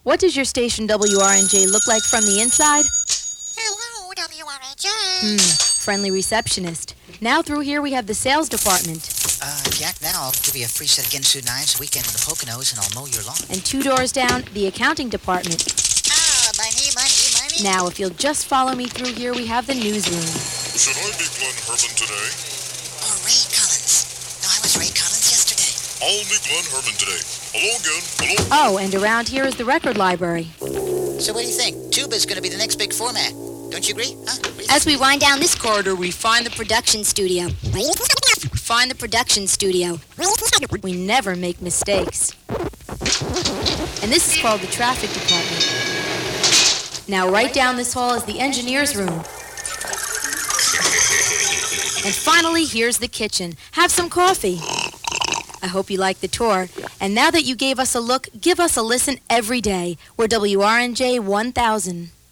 What does your station WRNJ look like from the inside? Hello, WRNJ. Friendly receptionist. Now through here we have the sales department. Jack, now I'll give you a free set of Ginsu knives, weekend in the Poconos, and I'll mow your lawn. And 2 doors down, the accounting department. Money. Now, if you'll just follow me through here, we have the newsroom. Should I be Glenn Herman today? Or Ray Collins. No, I was Ray Collins yesterday. I'll be Glenn Herman today. Hello again. Hello. Oh, and around here is the record library. So what do you think? Tuba's going to be the next big format. Don't you agree? Huh? As we wind down this corridor, we find the production studio. We never make mistakes. And this is called the traffic department. Now, right down this hall is the engineer's room. And finally, here's the kitchen. Have some coffee. I hope you liked the tour. And now that you gave us a look, give us a listen every day. We're WRNJ 1000.